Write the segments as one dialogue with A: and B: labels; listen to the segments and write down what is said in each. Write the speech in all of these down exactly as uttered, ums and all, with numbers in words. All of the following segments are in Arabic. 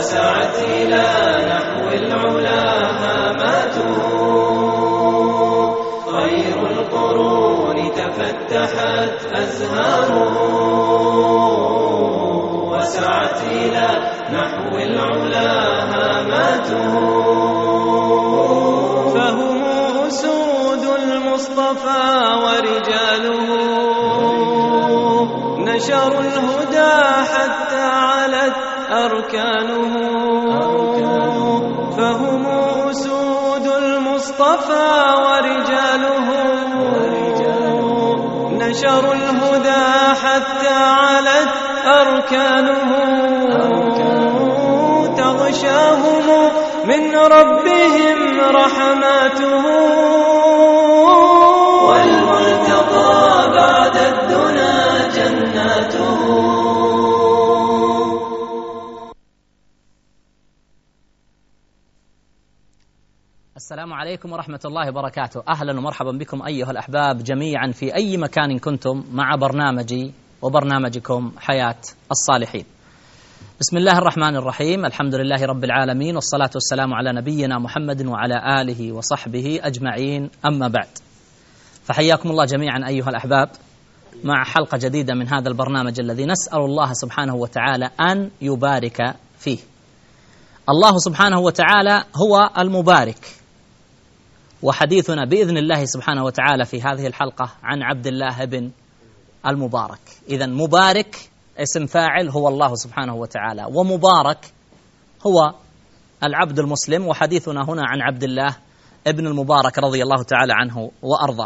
A: وسعت إلى نحو العلا هاماته، خير القرون تفتحت أزهاره، وسعت إلى نحو العلا هاماته، فهم أسود المصطفى ورجاله، نشروا الهدى حتى علت أركانه، فهم أسود المصطفى ورجاله، نشروا الهدى حتى علت أركانه، تغشاهم من ربهم رحماته، والملتقى بعد الدنا جناته.
B: السلام عليكم ورحمة الله وبركاته. أهلا ومرحبا بكم أيها الأحباب جميعا في أي مكان كنتم مع برنامجي وبرنامجكم حياة الصالحين. بسم الله الرحمن الرحيم، الحمد لله رب العالمين، والصلاة والسلام على نبينا محمد وعلى آله وصحبه أجمعين، أما بعد، فحياكم الله جميعا أيها الأحباب مع حلقة جديدة من هذا البرنامج الذي نسأل الله سبحانه وتعالى أن يبارك فيه. الله سبحانه وتعالى هو المبارك، وحديثنا بإذن الله سبحانه وتعالى في هذه الحلقة عن عبد الله بن المبارك. إذن مبارك اسم فاعل هو الله سبحانه وتعالى، ومبارك هو العبد المسلم، وحديثنا هنا عن عبد الله ابن المبارك رضي الله تعالى عنه وأرضاه.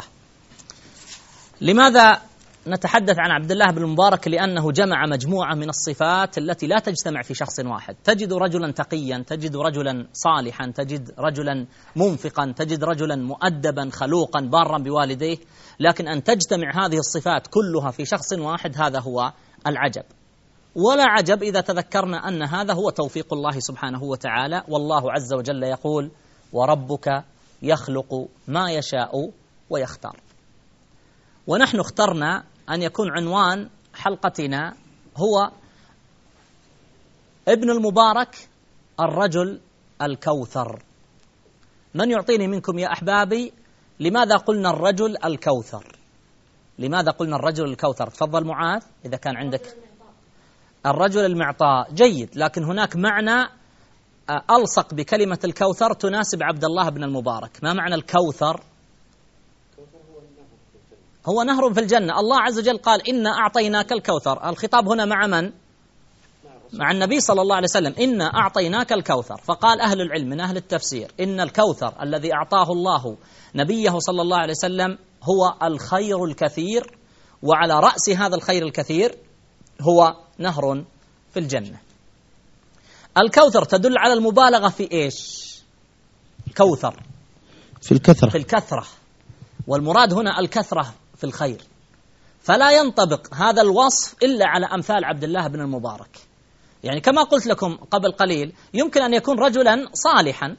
B: لماذا نتحدث عن عبد الله بن المبارك؟ لأنه جمع مجموعة من الصفات التي لا تجتمع في شخص واحد. تجد رجلا تقيا، تجد رجلا صالحا، تجد رجلا منفقا، تجد رجلا مؤدبا خلوقا بارا بوالديه، لكن أن تجتمع هذه الصفات كلها في شخص واحد هذا هو العجب. ولا عجب إذا تذكرنا أن هذا هو توفيق الله سبحانه وتعالى، والله عز وجل يقول: وربك يخلق ما يشاء ويختار. ونحن اخترنا أن يكون عنوان حلقتنا هو ابن المبارك الرجل الكوثر. من يعطيني منكم يا أحبابي لماذا قلنا الرجل الكوثر؟ لماذا قلنا الرجل الكوثر؟ تفضل معاذ إذا كان عندك. الرجل المعطاء، جيد، لكن هناك معنى ألصق بكلمة الكوثر تناسب عبد الله بن المبارك. ما معنى الكوثر؟ هو نهر في الجنة. الله عز وجل قال: إنا أعطيناك الكوثر. الخطاب هنا مع من؟ مع النبي صلى الله عليه وسلم. إنا أعطيناك الكوثر. فقال أهل العلم من أهل التفسير إن الكوثر الذي أعطاه الله نبيه صلى الله عليه وسلم هو الخير الكثير، وعلى رأس هذا الخير الكثير هو نهر في الجنة. الكوثر تدل على المبالغة في إيش؟ كوثر
C: في الكثرة،
B: في الكثرة، والمراد هنا الكثرة في الخير. فلا ينطبق هذا الوصف إلا على أمثال عبد الله بن المبارك. يعني كما قلت لكم قبل قليل، يمكن أن يكون رجلا صالحا،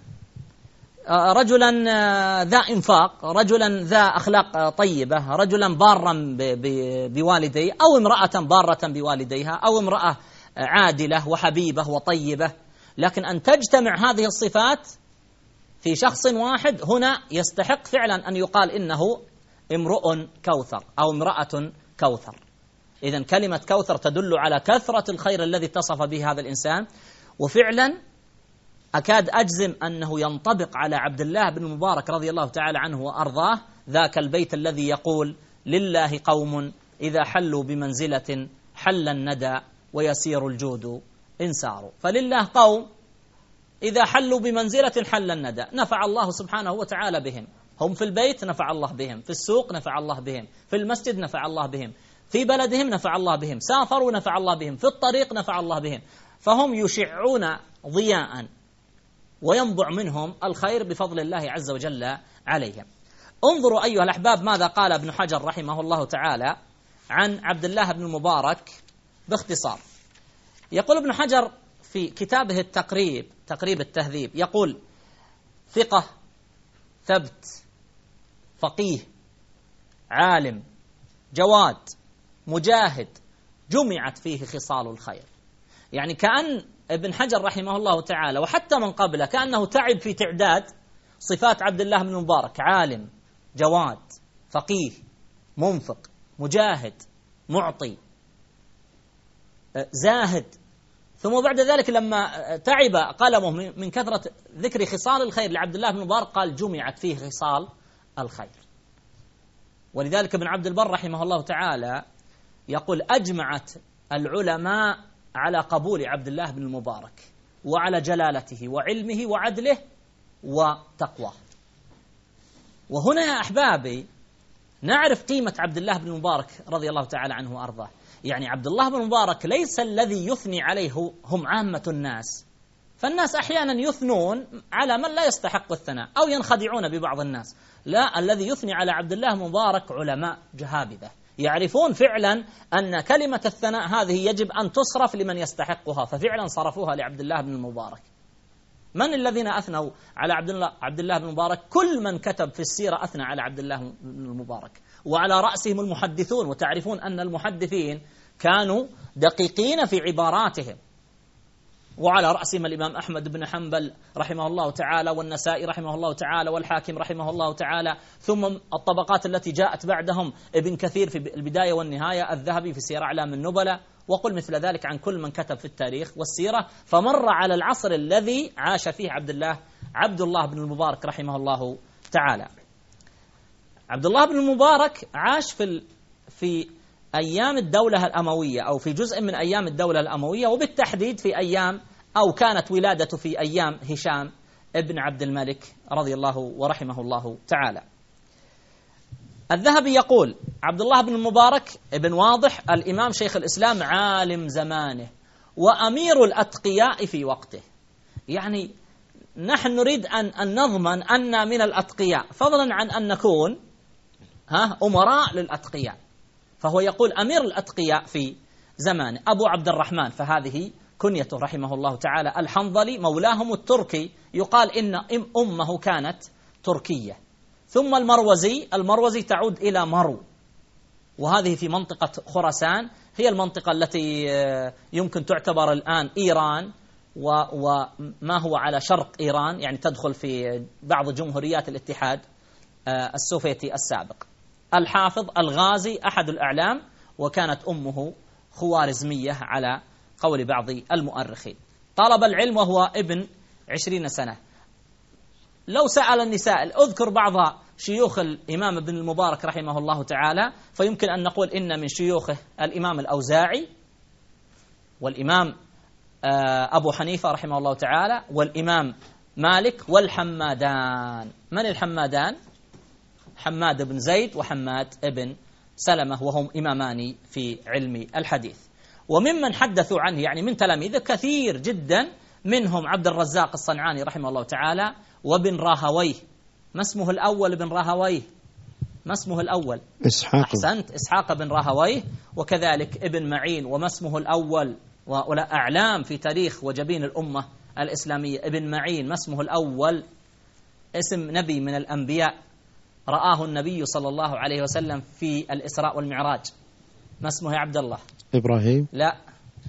B: رجلا ذا إنفاق، رجلا ذا أخلاق طيبة، رجلا بارا بوالديه، أو امرأة بارة بوالديها، أو امرأة عادلة وحبيبة وطيبة، لكن أن تجتمع هذه الصفات في شخص واحد هنا يستحق فعلا أن يقال إنه امرؤ كوثر أو امرأة كوثر. إذن كلمة كوثر تدل على كثرة الخير الذي اتصف به هذا الإنسان، وفعلا أكاد أجزم أنه ينطبق على عبد الله بن المبارك رضي الله تعالى عنه وأرضاه ذاك البيت الذي يقول: لله قوم إذا حلوا بمنزلة حل الندى ويسير الجود إن ساروا. فلله قوم إذا حلوا بمنزلة حل الندى، نفع الله سبحانه وتعالى بهم. هم في البيت نفع الله بهم، في السوق نفع الله بهم، في المسجد نفع الله بهم، في بلدهم نفع الله بهم، سافروا نفع الله بهم، في الطريق نفع الله بهم. فهم يشعون ضياء وينبع منهم الخير بفضل الله عز وجل عليهم. انظروا أيها الأحباب ماذا قال ابن حجر رحمه الله تعالى عن عبد الله بن المبارك باختصار. يقول ابن حجر في كتابه التقريب، تقريب التهذيب، يقول: ثقة، ثبت، فقيه، عالم، جواد، مجاهد، جمعت فيه خصال الخير. يعني كأن ابن حجر رحمه الله تعالى وحتى من قبله كأنه تعب في تعداد صفات عبد الله بن المبارك: عالم، جواد، فقيه، منفق، مجاهد، معطي، زاهد. ثم بعد ذلك لما تعب قلمه من كثرة ذكر خصال الخير لعبد الله بن المبارك قال: جمعت فيه خصال الخير. ولذلك ابن عبد البر رحمه الله تعالى يقول: أجمعت العلماء على قبول عبد الله بن المبارك وعلى جلالته وعلمه وعدله وتقواه. وهنا يا أحبابي نعرف قيمة عبد الله بن المبارك رضي الله تعالى عنه وأرضاه. يعني عبد الله بن المبارك ليس الذي يثني عليه هم عامة الناس، فالناس أحيانا يثنون على من لا يستحق الثناء أو ينخدعون ببعض الناس. لا، الذي يثني على عبد الله بن المبارك علماء جهابذة يعرفون فعلا أن كلمة الثناء هذه يجب أن تصرف لمن يستحقها، ففعلا صرفوها لعبد الله بن المبارك. من الذين أثنوا على عبد الله عبد الله بن المبارك؟ كل من كتب في السيرة أثنى على عبد الله بن المبارك، وعلى رأسهم المحدثون. وتعرفون أن المحدثين كانوا دقيقين في عباراتهم، وعلى رأسهم الإمام أحمد بن حنبل رحمه الله تعالى، والنسائي رحمه الله تعالى، والحاكم رحمه الله تعالى، ثم الطبقات التي جاءت بعدهم ابن كثير في البداية والنهاية، الذهبي في سير أعلام النبلاء، وقل مثل ذلك عن كل من كتب في التاريخ والسيرة. فمر على العصر الذي عاش فيه عبد الله عبد الله بن المبارك رحمه الله تعالى. عبد الله بن المبارك عاش في في أيام الدولة الأموية، أو في جزء من أيام الدولة الأموية، وبالتحديد في أيام أو كانت ولادته في أيام هشام ابن عبد الملك رضي الله ورحمه الله تعالى. الذهبي يقول: عبد الله بن المبارك ابن واضح الإمام شيخ الإسلام عالم زمانه وأمير الأتقياء في وقته. يعني نحن نريد أن, أن نضمن أن من الأتقياء، فضلا عن أن نكون ها أمراء للأتقياء. فهو يقول أمير الأتقياء في زمانه. أبو عبد الرحمن، فهذه كنيته رحمه الله تعالى، الحنظلي مولاهم التركي، يقال إن أمه كانت تركية. ثم المروزي، المروزي تعود إلى مرو، وهذه في منطقة خراسان، هي المنطقة التي يمكن تعتبر الآن إيران وما هو على شرق إيران، يعني تدخل في بعض جمهوريات الاتحاد السوفيتي السابق. الحافظ الغازي أحد الأعلام، وكانت أمه خوارزمية على قول بعض المؤرخين. طلب العلم وهو ابن عشرين سنة. لو سأل النساء اذكر بعض شيوخ الإمام ابن المبارك رحمه الله تعالى، فيمكن أن نقول إن من شيوخه الإمام الأوزاعي، والإمام أبو حنيفة رحمه الله تعالى، والإمام مالك، والحمادان. من الحمادان؟ حماد بن زيد وحماد بن سلمة، وهم إمامان في علم الحديث. وممن حدثوا عنه يعني من تلاميذه كثير جدا، منهم عبد الرزاق الصنعاني رحمه الله تعالى، وابن راهويه. ما اسمه الأول ابن راهويه؟ ما اسمه الأول؟
C: إسحاق.
B: أحسنت، إسحاق بن راهويه. وكذلك ابن معين، وما اسمه الأول؟ ولا أعلام في تاريخ وجبين الأمة الإسلامية. ابن معين ما اسمه الأول؟ اسم نبي من الأنبياء رآه النبي صلى الله عليه وسلم في الإسراء والمعراج. ما اسمه يا عبد الله؟
C: إبراهيم.
B: لا.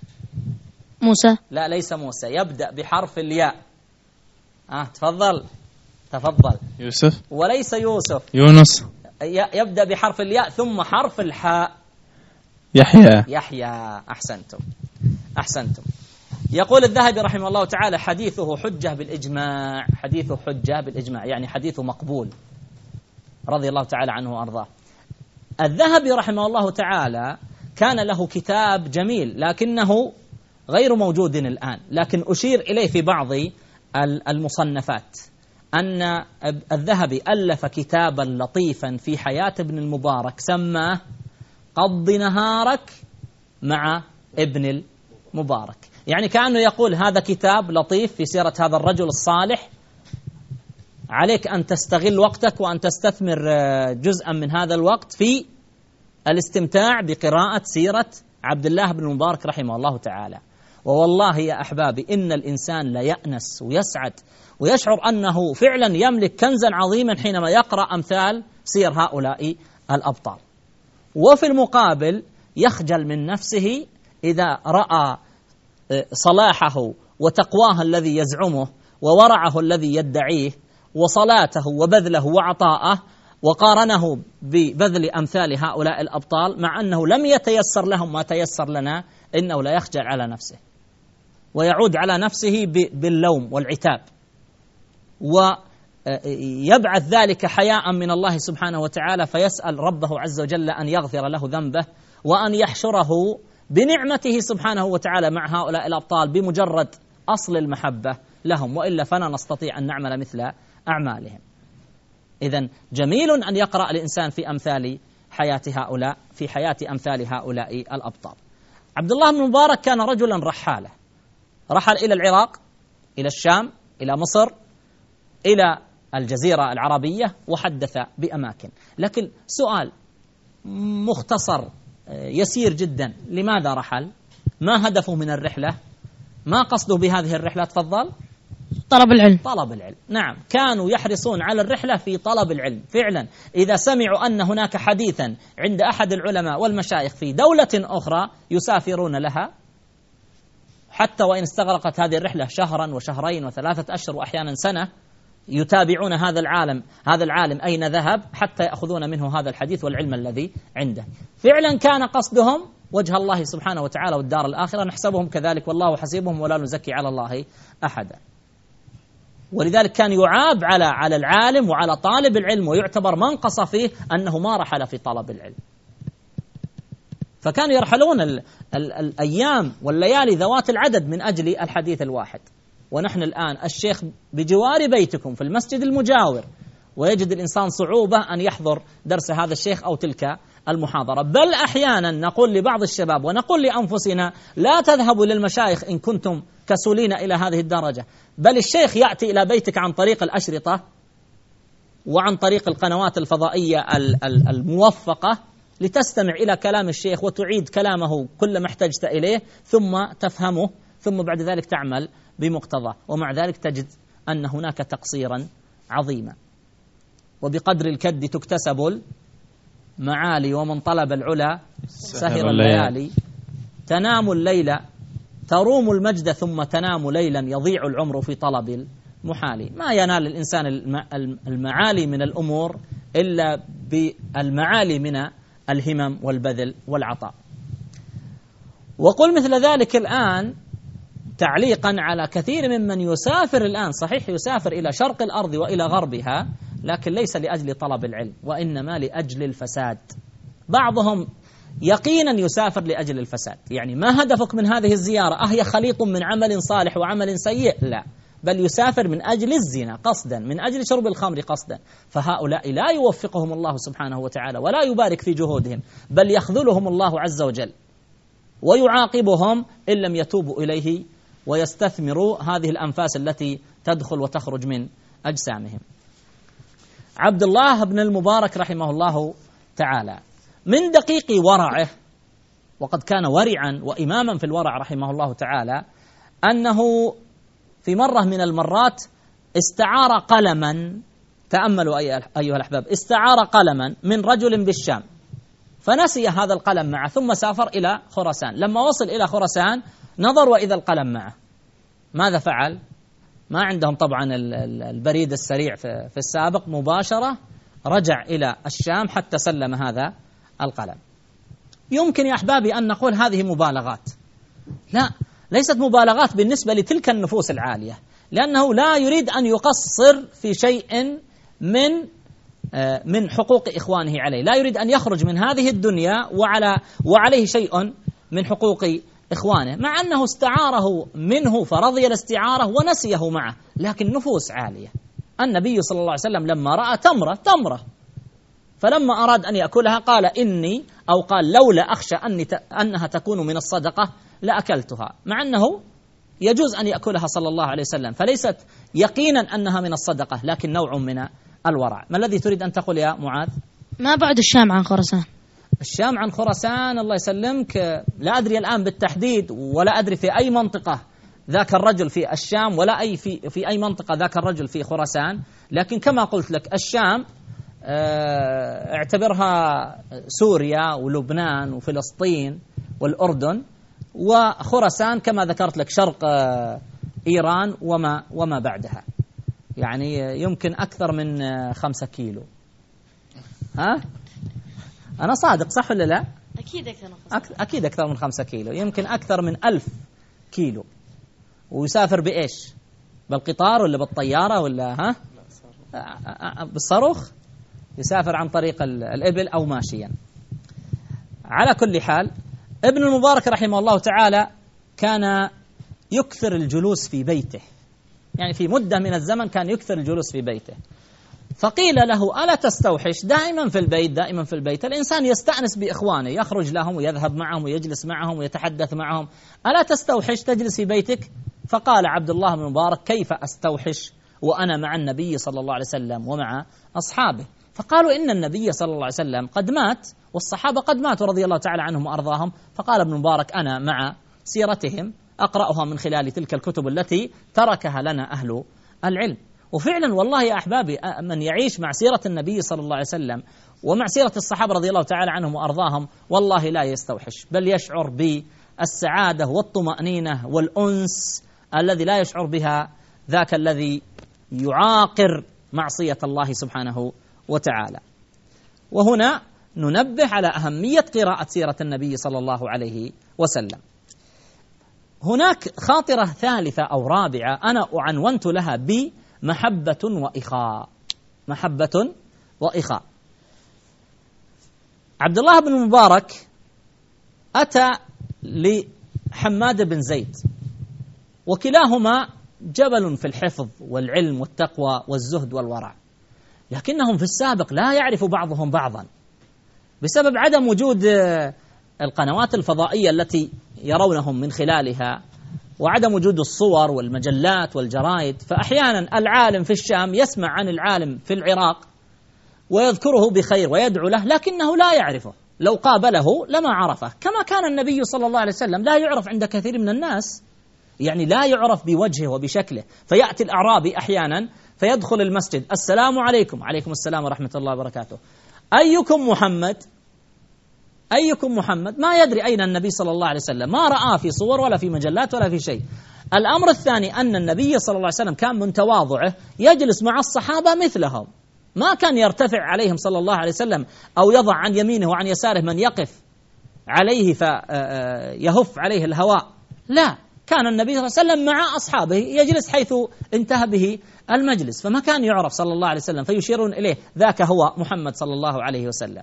D: موسى.
B: لا، ليس موسى، يبدأ بحرف الياء. آه تفضل تفضل.
E: يوسف.
B: وليس يوسف.
E: يونس.
B: يبدأ بحرف الياء ثم حرف الحاء.
E: يحيى.
B: يحيى. أحسنتم أحسنتم. يقول الذهبي رحمه الله تعالى: حديثه حجة بالإجماع. حديثه حجة بالإجماع، يعني حديثه مقبول رضي الله تعالى عنه وأرضاه. الذهبي رحمه الله تعالى كان له كتاب جميل لكنه غير موجود الآن، لكن أشير إليه في بعض المصنفات، أن الذهبي ألف كتابا لطيفا في حياة ابن المبارك سماه قض نهارك مع ابن المبارك. يعني كأنه يقول هذا كتاب لطيف في سيرة هذا الرجل الصالح، عليك أن تستغل وقتك وأن تستثمر جزءا من هذا الوقت في الاستمتاع بقراءة سيرة عبد الله بن المبارك رحمه الله تعالى. ووالله يا أحبابي إن الإنسان لا يأنس ويسعد ويشعر أنه فعلا يملك كنزا عظيما حينما يقرأ أمثال سير هؤلاء الأبطال. وفي المقابل يخجل من نفسه إذا رأى صلاحه وتقواه الذي يزعمه وورعه الذي يدعيه وصلاته وبذله وعطاءه، وقارنه ببذل أمثال هؤلاء الأبطال، مع أنه لم يتيسر لهم ما تيسر لنا، إنه لا يخجل على نفسه ويعود على نفسه باللوم والعتاب، ويبعث ذلك حياء من الله سبحانه وتعالى، فيسأل ربه عز وجل أن يغفر له ذنبه وأن يحشره بنعمته سبحانه وتعالى مع هؤلاء الأبطال بمجرد أصل المحبة لهم، وإلا فلا نستطيع أن نعمل مثل أعمالهم. إذن جميل أن يقرأ الإنسان في أمثال حياة هؤلاء في حياة أمثال هؤلاء الأبطال. عبد الله بن مبارك كان رجلا رحالا، رحل إلى العراق، إلى الشام، إلى مصر، إلى الجزيرة العربية، وحدث بأماكن. لكن سؤال مختصر يسير جدا: لماذا رحل؟ ما هدفه من الرحلة؟ ما قصده بهذه الرحلة؟ تفضل.
D: طلب العلم.
B: طلب العلم، نعم، كانوا يحرصون على الرحلة في طلب العلم فعلا. إذا سمعوا أن هناك حديثا عند أحد العلماء والمشايخ في دولة أخرى يسافرون لها، حتى وإن استغرقت هذه الرحلة شهرا وشهرين وثلاثة أشهر وأحيانا سنة، يتابعون هذا العالم هذا العالم أين ذهب حتى يأخذون منه هذا الحديث والعلم الذي عنده. فعلا كان قصدهم وجه الله سبحانه وتعالى والدار الآخرة، نحسبهم كذلك والله حسيبهم ولا نزكي على الله أحدا. ولذلك كان يعاب على على العالم وعلى طالب العلم، ويعتبر منقص فيه أنه ما رحل في طلب العلم. فكانوا يرحلون ال ال الأيام والليالي ذوات العدد من أجل الحديث الواحد. ونحن الآن الشيخ بجوار بيتكم في المسجد المجاور، ويجد الإنسان صعوبة أن يحضر درس هذا الشيخ أو تلك المحاضرة. بل أحيانا نقول لبعض الشباب ونقول لأنفسنا: لا تذهبوا للمشايخ إن كنتم كسولين إلى هذه الدرجة، بل الشيخ يأتي إلى بيتك عن طريق الأشرطة وعن طريق القنوات الفضائية الموفقة، لتستمع إلى كلام الشيخ وتعيد كلامه كل ما احتجت إليه، ثم تفهمه، ثم بعد ذلك تعمل بمقتضاه. ومع ذلك تجد أن هناك تقصيرا عظيما. وبقدر الكد تكتسب المعالي، ومن طلب العلا سهر الليالي. تنام الليل تروم المجد ثم تنام ليلا، يضيع العمر في طلب المحال. ما ينال الإنسان المعالي من الأمور إلا بالمعالي من الهمم والبذل والعطاء. وقل مثل ذلك الآن تعليقا على كثير ممن يسافر الآن، صحيح يسافر إلى شرق الأرض وإلى غربها، لكن ليس لأجل طلب العلم، وإنما لأجل الفساد. بعضهم يقينا يسافر لأجل الفساد، يعني ما هدفك من هذه الزيارة؟ أهي خليط من عمل صالح وعمل سيء؟ لا، بل يسافر من أجل الزنا قصدا، من أجل شرب الخمر قصدا. فهؤلاء لا يوفقهم الله سبحانه وتعالى ولا يبارك في جهودهم، بل يخذلهم الله عز وجل ويعاقبهم إن لم يتوبوا إليه ويستثمروا هذه الأنفاس التي تدخل وتخرج من أجسامهم. عبد الله بن المبارك رحمه الله تعالى من دقيق ورعه، وقد كان ورعا وإماما في الورع رحمه الله تعالى، أنه في مرة من المرات استعار قلما، تأملوا أيها الأحباب، استعار قلما من رجل بالشام، فنسي هذا القلم معه، ثم سافر إلى خراسان. لما وصل إلى خراسان نظر وإذا القلم معه، ماذا فعل؟ ما عندهم طبعا البريد السريع في السابق، مباشرة رجع إلى الشام حتى سلم هذا القلم. يمكن يا أحبابي أن نقول هذه مبالغات، لا، ليست مبالغات بالنسبة لتلك النفوس العالية، لأنه لا يريد أن يقصر في شيء من من حقوق إخوانه عليه، لا يريد أن يخرج من هذه الدنيا وعلى وعليه شيء من حقوق إخوانه، مع أنه استعاره منه فرضي الاستعارة ونسيه معه، لكن نفوس عالية. النبي صلى الله عليه وسلم لما رأى تمرة تمرة فلما أراد أن يأكلها قال إني أو قال لولا أخشى أني أنها تكون من الصدقة لأكلتها، مع أنه يجوز أن يأكلها صلى الله عليه وسلم، فليست يقينا أنها من الصدقة لكن نوع من الورع. ما الذي تريد أن تقول يا معاذ؟
D: ما بعد الشام عن خراسان؟
B: الشام عن خراسان الله يسلمك لا أدري الآن بالتحديد، ولا أدري في أي منطقة ذاك الرجل في الشام، ولا أي في في أي منطقة ذاك الرجل في خراسان، لكن كما قلت لك الشام اعتبرها سوريا ولبنان وفلسطين والأردن، وخراسان كما ذكرت لك شرق إيران وما وما بعدها، يعني يمكن أكثر من خمسة كيلو. ها؟ أنا صادق صح ولا لا؟
D: أكيد أكثر من
B: خمسة. أكيد أكثر من خمسة كيلو، يمكن أكثر من ألف كيلو. ويسافر بإيش؟ بالقطار ولا بالطيارة ولا ها؟ بالصاروخ؟ يسافر عن طريق الإبل أو ماشيا. على كل حال ابن المبارك رحمه الله تعالى كان يكثر الجلوس في بيته، يعني في مدة من الزمن كان يكثر الجلوس في بيته. فقيل له ألا تستوحش دائما في البيت دائما في البيت؟ الإنسان يستأنس بإخوانه، يخرج لهم ويذهب معهم ويجلس معهم ويتحدث معهم، ألا تستوحش تجلس في بيتك؟ فقال عبد الله بن مبارك كيف أستوحش وأنا مع النبي صلى الله عليه وسلم ومع أصحابه؟ فقالوا إن النبي صلى الله عليه وسلم قد مات والصحابة قد ماتوا رضي الله تعالى عنهم وأرضاهم. فقال ابن مبارك أنا مع سيرتهم أقرأها من خلال تلك الكتب التي تركها لنا أهل العلم. وفعلا والله يا أحبابي من يعيش مع سيرة النبي صلى الله عليه وسلم ومع سيرة الصحابة رضي الله تعالى عنهم وأرضاهم والله لا يستوحش، بل يشعر بالسعادة والطمأنينة والأنس الذي لا يشعر بها ذاك الذي يعاقر معصية الله سبحانه وتعالى. وهنا ننبه على أهمية قراءة سيرة النبي صلى الله عليه وسلم. هناك خاطرة ثالثة أو رابعة أنا أعنونت لها بمحبة وإخاء. محبة وإخاء. عبد الله بن مبارك أتى لحماد بن زيد وكلاهما جبل في الحفظ والعلم والتقوى والزهد والورع، لكنهم في السابق لا يعرف بعضهم بعضا بسبب عدم وجود القنوات الفضائية التي يرونهم من خلالها وعدم وجود الصور والمجلات والجرائد. فأحيانا العالم في الشام يسمع عن العالم في العراق ويذكره بخير ويدعو له لكنه لا يعرفه، لو قابله لما عرفه. كما كان النبي صلى الله عليه وسلم لا يعرف عند كثير من الناس، يعني لا يعرف بوجهه وبشكله. فيأتي الأعرابي أحيانا فيدخل المسجد السلام عليكم. عليكم السلام ورحمة الله وبركاته. أيكم محمد؟ أيكم محمد؟ ما يدري أين النبي صلى الله عليه وسلم، ما رآه في صور ولا في مجلات ولا في شيء. الأمر الثاني أن النبي صلى الله عليه وسلم كان من تواضعه يجلس مع الصحابة مثلهم، ما كان يرتفع عليهم صلى الله عليه وسلم أو يضع عن يمينه وعن يساره من يقف عليه فيهف عليه الهواء، لا، كان النبي صلى الله عليه وسلم مع أصحابه يجلس حيث انتهى به المجلس، فما كان يعرف صلى الله عليه وسلم فيشيرون إليه ذاك هو محمد صلى الله عليه وسلم.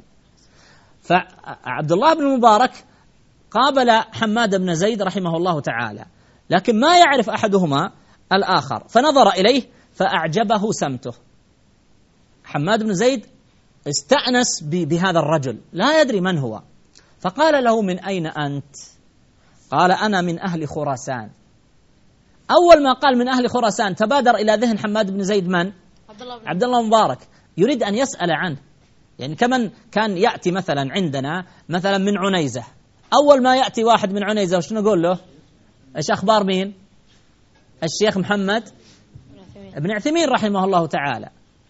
B: فعبد الله بن المبارك قابل حماد بن زيد رحمه الله تعالى، لكن ما يعرف أحدهما الآخر، فنظر إليه فأعجبه سمته. حماد بن زيد استأنس بهذا الرجل لا يدري من هو، فقال له من أين أنت؟ قال أنا من أهل خراسان. أول ما قال من أهل خراسان تبادر إلى ذهن حماد بن زيد من؟ عبد الله مبارك، يريد أن يسأل عنه. يعني كمن كان يأتي مثلا عندنا مثلا من عنيزة، أول ما يأتي واحد من عنيزة وش نقول له؟ إيش أخبار مين؟ الشيخ محمد ابن عثيمين رحمه الله تعالى.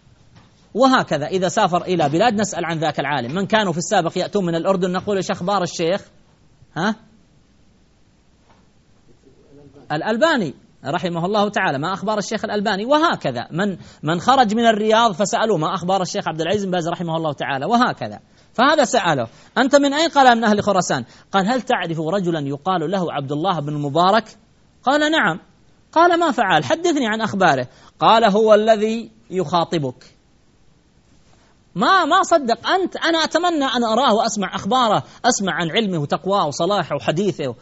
B: وهكذا إذا سافر إلى بلاد نسأل عن ذاك العالم. من كانوا في السابق يأتون من الأردن نقول إيش أخبار الشيخ؟ ها؟ الألباني رحمه الله تعالى، ما أخبار الشيخ الألباني؟ وهكذا من من خرج من الرياض فسألوا ما أخبار الشيخ عبد العزيز بن باز رحمه الله تعالى، وهكذا. فهذا سأله أنت من أين؟ قال من أهل خراسان. قال هل تعرف رجلا يقال له عبد الله بن المبارك؟ قال نعم. قال ما فعل؟ حدثني عن أخباره. قال هو الذي يخاطبك. ما ما صدق أنت، أنا أتمنى أن أراه وأسمع أخباره، أسمع عن علمه وتقواه وصلاحه وحديثه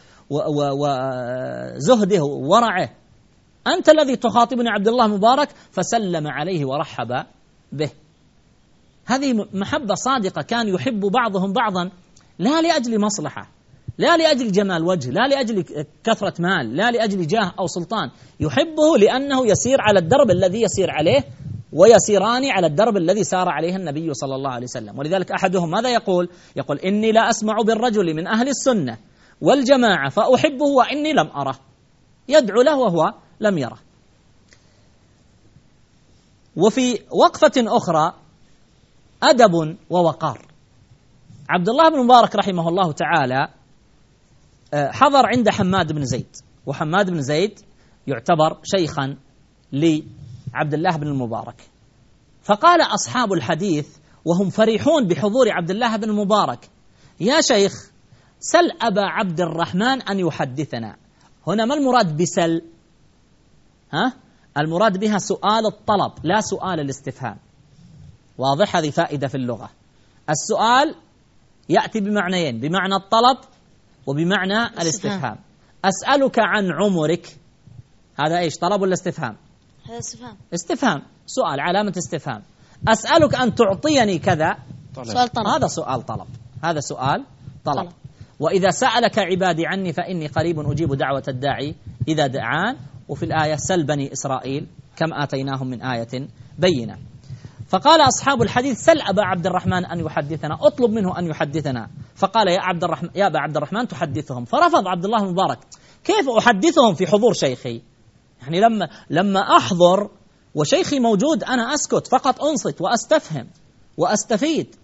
B: وزهده وورعه. أنت الذي تخاطبني عبد الله مبارك. فسلم عليه ورحب به. هذه محبة صادقة، كان يحب بعضهم بعضا لا لأجل مصلحة، لا لأجل جمال وجه، لا لأجل كثرة مال، لا لأجل جاه أو سلطان. يحبه لأنه يسير على الدرب الذي يسير عليه ويسيران على الدرب الذي سار عليه النبي صلى الله عليه وسلم. ولذلك أحدهم ماذا يقول؟ يقول إني لا أسمع بالرجل من أهل السنة والجماعة فأحبه وإني لم أره. يدعو له وهو لم يره. وفي وقفة أخرى أدب ووقار. عبد الله بن مبارك رحمه الله تعالى حضر عند حماد بن زيد، وحماد بن زيد يعتبر شيخا لعبد الله بن المبارك. فقال أصحاب الحديث وهم فرحون بحضور عبد الله بن المبارك: يا شيخ سل أبا عبد الرحمن أن يحدثنا. هنا ما المراد بسل؟ ها؟ المراد بها سؤال الطلب لا سؤال الاستفهام. واضح؟ هذه فائدة في اللغة. السؤال يأتي بمعنيين، بمعنى الطلب وبمعنى الاستفهام. أسألك عن عمرك، هذا إيش؟ طلب ولا استفهام؟
D: هذا استفهام.
B: استفهام، سؤال، علامة استفهام. أسألك أن تعطيني كذا،
D: سؤال طلب.
B: هذا سؤال طلب، هذا سؤال طلب.
D: طلب.
B: وإذا سألك عبادي عني فإني قريب أجيب دعوة الداعي إذا دعان. وفي الآية سل بني إسرائيل كم آتيناهم من آية بينة. فقال أصحاب الحديث: سل أبا عبد الرحمن أن يحدثنا، أطلب منه أن يحدثنا. فقال: يا عبد الرحمن يا أبا عبد الرحمن تحدثهم. فرفض عبد الله المبارك: كيف أحدثهم في حضور شيخي؟ يعني لما لما أحضر وشيخي موجود أنا أسكت فقط، أنصت وأستفهم وأستفيد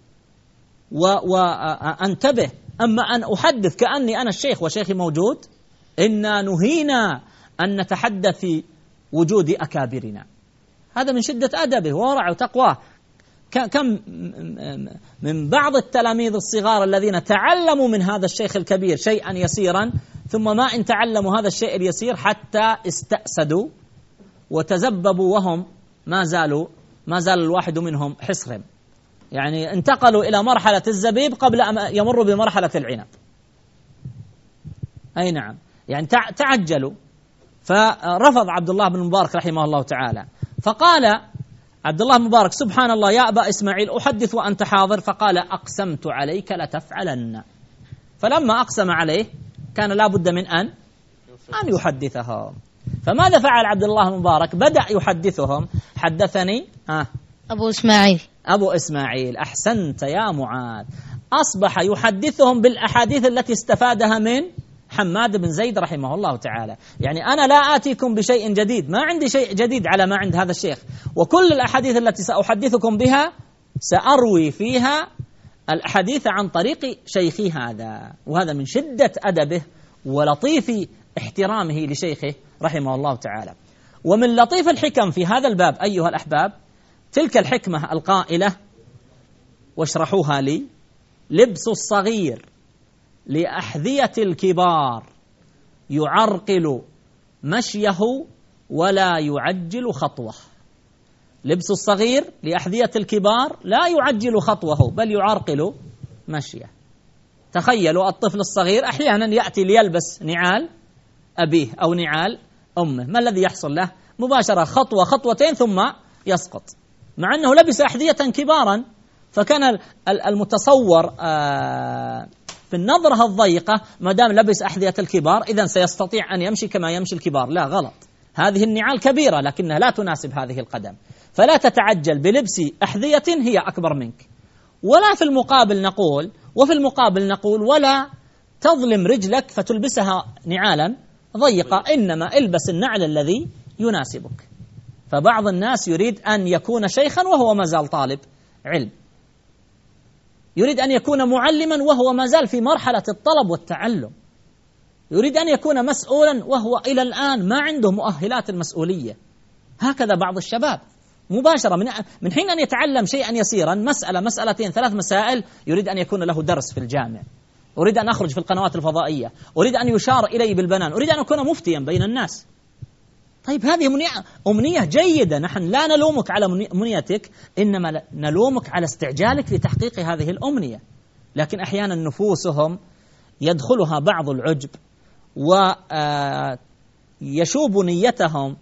B: وأنتبه. أما أن أحدث كأني أنا الشيخ وشيخي موجود، إنا نهينا أن نتحدث في وجود أكابرنا. هذا من شدة أدبه وورعه وتقواه. كم من بعض التلاميذ الصغار الذين تعلموا من هذا الشيخ الكبير شيئا يسيرا، ثم ما إن تعلموا هذا الشيء اليسير حتى استأسدوا وتزببوا وهم ما زالوا ما زال الواحد منهم حصرم، يعني انتقلوا إلى مرحلة الزبيب قبل أن يمروا بمرحلة العنب. أي نعم، يعني تعجلوا. فرفض عبد الله بن المبارك رحمه الله تعالى. فقال عبد الله المبارك: سبحان الله يا أبا إسماعيل أحدث وأنت حاضر. فقال: أقسمت عليك لتفعلن. فلما أقسم عليه كان لا بد من أن أن يحدثهم. فماذا فعل عبد الله المبارك؟ بدأ يحدثهم. حدثني آه
D: أبو إسماعيل
B: أبو إسماعيل. أحسنت يا معاذ. أصبح يحدثهم بالأحاديث التي استفادها من حماد بن زيد رحمه الله تعالى. يعني أنا لا آتيكم بشيء جديد، ما عندي شيء جديد على ما عند هذا الشيخ، وكل الأحاديث التي سأحدثكم بها سأروي فيها الحديث عن طريق شيخي هذا. وهذا من شدة أدبه ولطيف احترامه لشيخه رحمه الله تعالى. ومن لطيف الحكم في هذا الباب أيها الأحباب تلك الحكمة القائلة: واشرحوها لي: لبس الصغير لأحذية الكبار يعرقل مشيه ولا يعجل خطوه. لبس الصغير لأحذية الكبار لا يعجل خطوه بل يعرقل مشيه. تخيلوا الطفل الصغير أحيانا يأتي ليلبس نعال أبيه أو نعال أمه، ما الذي يحصل له؟ مباشرة خطوة خطوتين ثم يسقط، مع أنه لبس أحذية كبارا. فكان المتصور في النظرة الضيقة ما دام لبس أحذية الكبار إذن سيستطيع أن يمشي كما يمشي الكبار. لا، غلط. هذه النعال كبيرة لكنها لا تناسب هذه القدم. فلا تتعجل بلبس أحذية هي أكبر منك. ولا في المقابل نقول وفي المقابل نقول ولا تظلم رجلك فتلبسها نعالا ضيقة، إنما البس النعل الذي يناسبك. فبعض الناس يريد أن يكون شيخا وهو ما زال طالب علم، يريد أن يكون معلما وهو ما زال في مرحلة الطلب والتعلم، يريد أن يكون مسؤولا وهو إلى الآن ما عنده مؤهلات المسؤولية. هكذا بعض الشباب مباشرة من من حين أن يتعلم شيئا يسيرا، مسألة مسألتين ثلاث مسائل، يريد أن يكون له درس في الجامع، أريد أن أخرج في القنوات الفضائية، أريد أن يشار إلي بالبنان، أريد أن أكون مفتيا بين الناس. طيب هذه أمنية جيدة، نحن لا نلومك على أمنيتك، إنما نلومك على استعجالك لتحقيق هذه الأمنية. لكن أحيانا نفوسهم يدخلها بعض العجب ويشوب نيتهم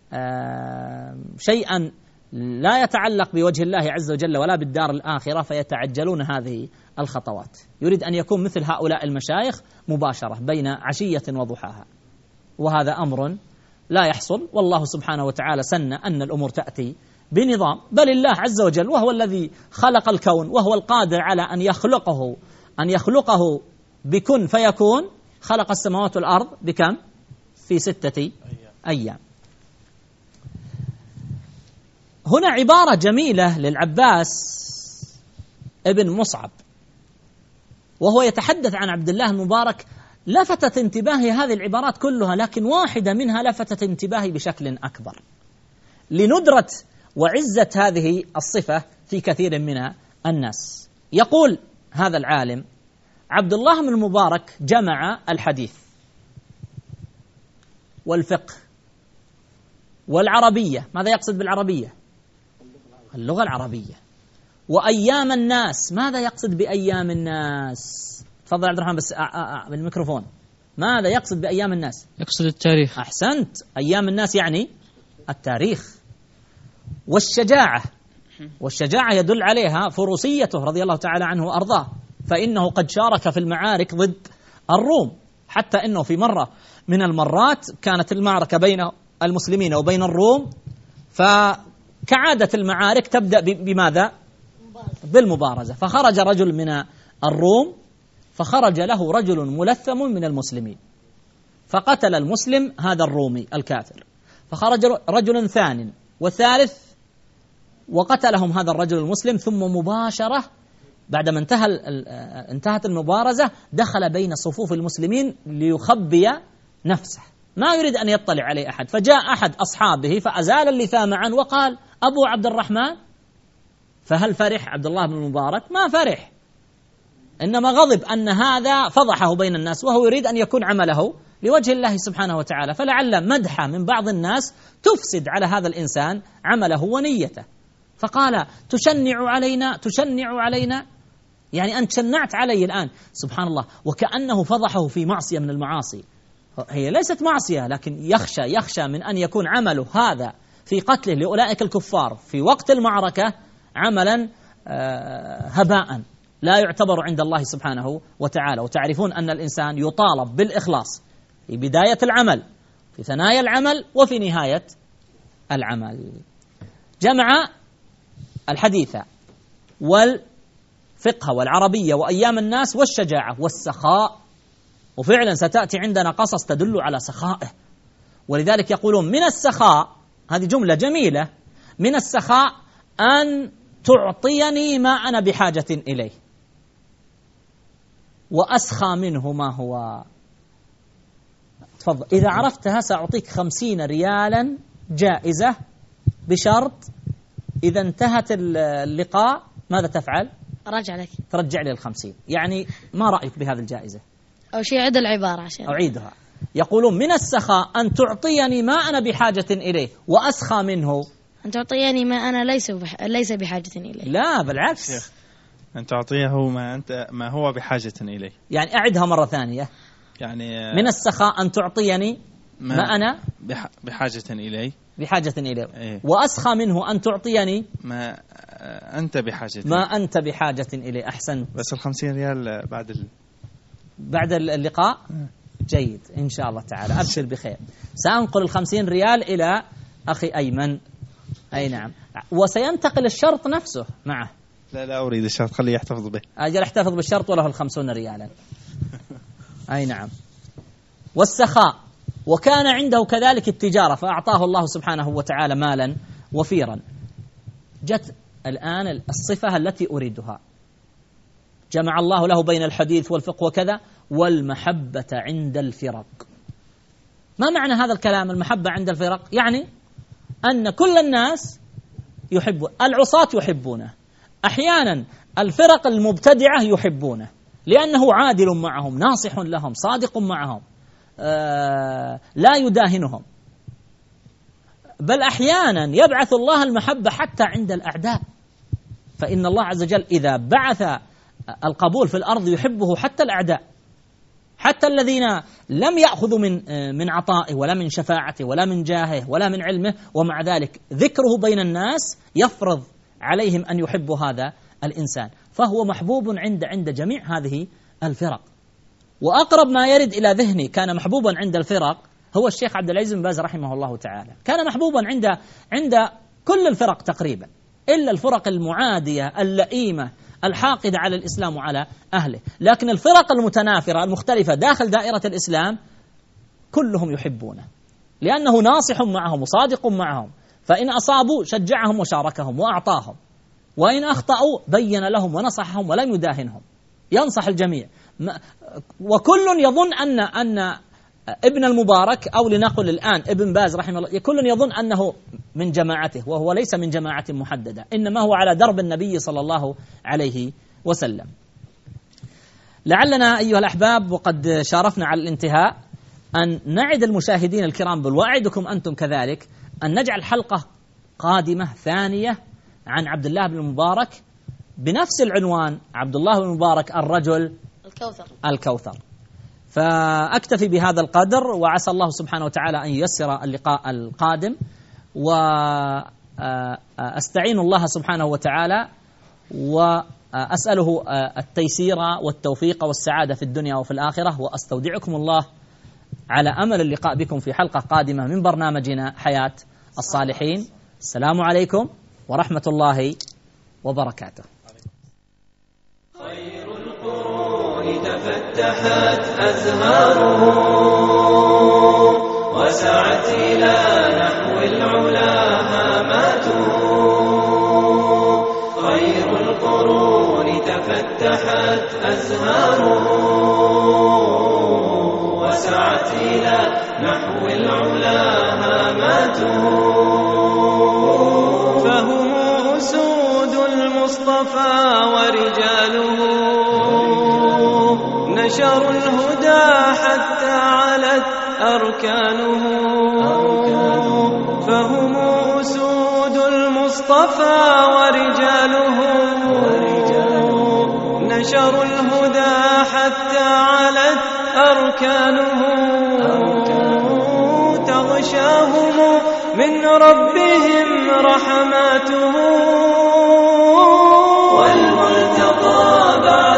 B: شيئا لا يتعلق بوجه الله عز وجل ولا بالدار الآخرة، فيتعجلون هذه الخطوات. يريد أن يكون مثل هؤلاء المشايخ مباشرة بين عشية وضحاها، وهذا أمر لا يحصل. والله سبحانه وتعالى سن أن الأمور تأتي بنظام، بل الله عز وجل وهو الذي خلق الكون وهو القادر على أن يخلقه أن يخلقه بكن فيكون. خلق السماوات والأرض بكم؟ في ستة أيام. هنا عبارة جميلة للعباس ابن مصعب وهو يتحدث عن عبد الله المبارك لفتت انتباهي هذه العبارات كلها، لكن واحدة منها لفتت انتباهي بشكل أكبر لندرة وعزة هذه الصفة في كثير من الناس. يقول هذا العالم: عبد الله بن المبارك جمع الحديث والفقه والعربية. ماذا يقصد بالعربية؟ اللغة العربية. وأيام الناس. ماذا يقصد بأيام الناس؟ تفضل عبد الرحمن بس بالميكروفون. ماذا يقصد بأيام الناس؟
C: يقصد التاريخ.
B: أحسنت، أيام الناس يعني التاريخ. والشجاعة، والشجاعة يدل عليها فروسيته رضي الله تعالى عنه وأرضاه، فإنه قد شارك في المعارك ضد الروم، حتى إنه في مرة من المرات كانت المعركة بين المسلمين وبين الروم، فكعادة المعارك تبدأ بماذا؟ بالمبارزة. فخرج رجل من الروم فخرج له رجل ملثم من المسلمين فقتل المسلم هذا الرومي الكافر، فخرج رجل ثاني والثالث وقتلهم هذا الرجل المسلم، ثم مباشرة بعدما انتهى انتهت المبارزة دخل بين صفوف المسلمين ليخبي نفسه، ما يريد أن يطلع عليه أحد. فجاء أحد أصحابه فأزال اللثام عنه وقال: أبو عبد الرحمن. فهل فرح عبد الله بن المبارك؟ ما فرح، إنما غضب أن هذا فضحه بين الناس، وهو يريد أن يكون عمله لوجه الله سبحانه وتعالى، فلعل مدحه من بعض الناس تفسد على هذا الإنسان عمله ونيته. فقال: تشنع علينا تشنع علينا، يعني أنت شنعت علي الآن. سبحان الله، وكأنه فضحه في معصية من المعاصي. هي ليست معصية، لكن يخشى يخشى من أن يكون عمله هذا في قتله لأولئك الكفار في وقت المعركة عملا هباء لا يعتبر عند الله سبحانه وتعالى. وتعرفون أن الإنسان يطالب بالإخلاص في بداية العمل، في ثنايا العمل، وفي نهاية العمل. جمع الحديث والفقه والعربية وأيام الناس والشجاعة والسخاء، وفعلا ستأتي عندنا قصص تدل على سخائه. ولذلك يقولون من السخاء، هذه جملة جميلة، من السخاء أن تعطيني ما أنا بحاجة إليه، وأسخى منه ما هو. تفضل، إذا عرفتها سأعطيك خمسين ريالا جائزة، بشرط إذا انتهت اللقاء ماذا تفعل؟
D: أرجع لك.
B: ترجع لي الخمسين. يعني ما رأيك بهذه الجائزة؟
D: أو شيء عد العبارة عشان
B: أعيدها. يقولون من السخاء أن تعطيني ما أنا بحاجة إليه، وأسخى منه
D: أن تعطيني ما أنا ليس بح... ليس بحاجة إليه.
B: لا بالعكس،
E: أن تعطيه ما أنت ما هو بحاجة إليه.
B: يعني أعدها مرة ثانية.
E: يعني
B: من السخاء أن تعطيني ما, ما أنا
E: بح... بحاجة إليه
B: بحاجة إليه
E: إيه؟
B: وأسخى منه أن تعطيني
E: ما أنت بحاجة
B: ما أنت بحاجة إليه. أحسن.
E: بس الخمسين ريال بعد ال...
B: بعد اللقاء. جيد إن شاء الله تعالى، أبشر بخير. سأنقل الخمسين ريال إلى أخي أيمن. أي نعم، وسينتقل الشرط نفسه معه.
E: لا لا أريد الشرط، خليه يحتفظ به.
B: أجل احتفظ بالشرط وله الخمسون ريالا. أي نعم. والسخاء، وكان عنده كذلك التجارة فأعطاه الله سبحانه وتعالى مالا وفيرا. جت الآن الصفة التي أريدها. جمع الله له بين الحديث والفقه وكذا، والمحبة عند الفرق. ما معنى هذا الكلام المحبة عند الفرق؟ يعني أن كل الناس يحب، العصاة يحبونه، أحيانا الفرق المبتدعة يحبونه، لأنه عادل معهم، ناصح لهم، صادق معهم، آه لا يداهنهم. بل أحيانا يبعث الله المحبة حتى عند الأعداء، فإن الله عز وجل إذا بعث القبول في الأرض يحبه حتى الأعداء، حتى الذين لم يأخذوا من من عطائه ولا من شفاعته ولا من جاهه ولا من علمه، ومع ذلك ذكره بين الناس يفرض عليهم أن يحبوا هذا الإنسان، فهو محبوب عند عند جميع هذه الفرق. وأقرب ما يرد إلى ذهني كان محبوبا عند الفرق هو الشيخ عبد العزيز بن باز رحمه الله تعالى، كان محبوبا عند عند كل الفرق تقريبا، إلا الفرق المعادية اللئيمة الحاقدة على الإسلام وعلى أهله. لكن الفرق المتنافرة المختلفة داخل دائرة الإسلام كلهم يحبونه، لأنه ناصح معهم وصادق معهم، فإن أصابوا شجعهم وشاركهم وأعطاهم، وإن أخطأوا بين لهم ونصحهم ولم يداهنهم. ينصح الجميع، وكل يظن أن أن ابن المبارك أو لنقل الآن ابن باز رحمه الله كل يظن أنه من جماعته، وهو ليس من جماعة محددة، إنما هو على درب النبي صلى الله عليه وسلم. لعلنا أيها الأحباب وقد شارفنا على الانتهاء أن نعد المشاهدين الكرام بل وأعدكم أنتم كذلك أن نجعل حلقة قادمة ثانية عن عبد الله بن المبارك بنفس العنوان، عبد الله بن المبارك الرجل
D: الكوثر
B: الكوثر. فأكتفي بهذا القدر، وعسى الله سبحانه وتعالى أن ييسر اللقاء القادم، وأستعين الله سبحانه وتعالى وأسأله التيسير والتوفيق والسعادة في الدنيا وفي الآخرة، وأستودعكم الله على أمل اللقاء بكم في حلقة قادمة من برنامجنا حياة الصالحين. السلام عليكم ورحمة الله وبركاته.
A: خير القرون تفتحت أزهاره وسعت إلى نحو العلا هاماته. خير القرون تفتحت أزهاره وسعت إلى نحو العلا هاماته. فهم أسود المصطفى ورجاله نشروا الهدى حتى علت أركانه. فهم أسود المصطفى ورجاله نشروا الهدى حتى علت أركانه. تغشاهم من ربهم رحماته والملتقى